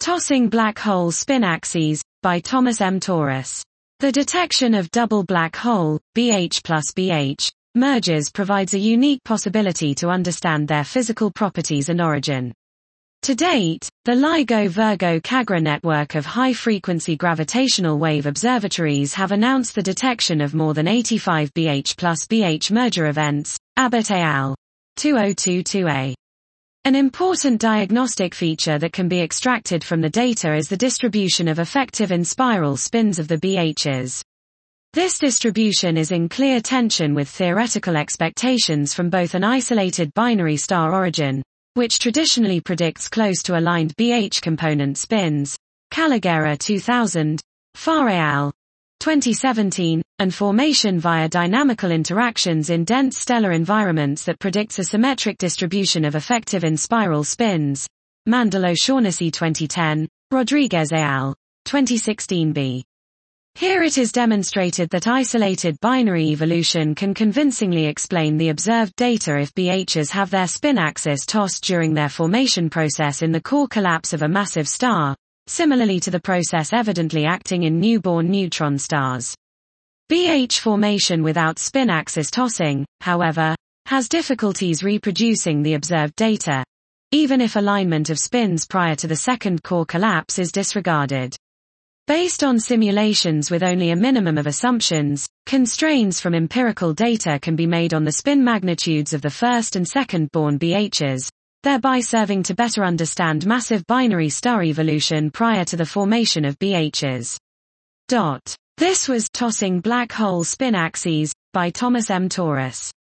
Tossing black hole spin axes, by Thomas M. Torres. The detection of double black hole, BH plus BH, mergers provides a unique possibility to understand their physical properties and origin. To date, the LIGO-Virgo-Cagra network of high-frequency gravitational wave observatories have announced the detection of more than 85 BH plus BH merger events, Abbott et al. 2022a. An important diagnostic feature that can be extracted from the data is the distribution of effective in-spiral spins of the BHs. This distribution is in clear tension with theoretical expectations from both an isolated binary star origin, which traditionally predicts close to aligned BH component spins, Calagera 2000, Farr et al. 2017, and formation via dynamical interactions in dense stellar environments that predicts a symmetric distribution of effective in-spiral spins, Mandel-O'Shaughnessy 2010, Rodriguez et al. 2016b. Here it is demonstrated that isolated binary evolution can convincingly explain the observed data if BHs have their spin axis tossed during their formation process in the core collapse of a massive star, similarly to the process evidently acting in newborn neutron stars. BH formation without spin axis tossing, however, has difficulties reproducing the observed data, even if alignment of spins prior to the second core collapse is disregarded. Based on simulations with only a minimum of assumptions, constraints from empirical data can be made on the spin magnitudes of the first and second-born BHs, thereby serving to better understand massive binary star evolution prior to the formation of BHs. This was Tossing Black Hole Spin Axes, by Thomas M. Torres.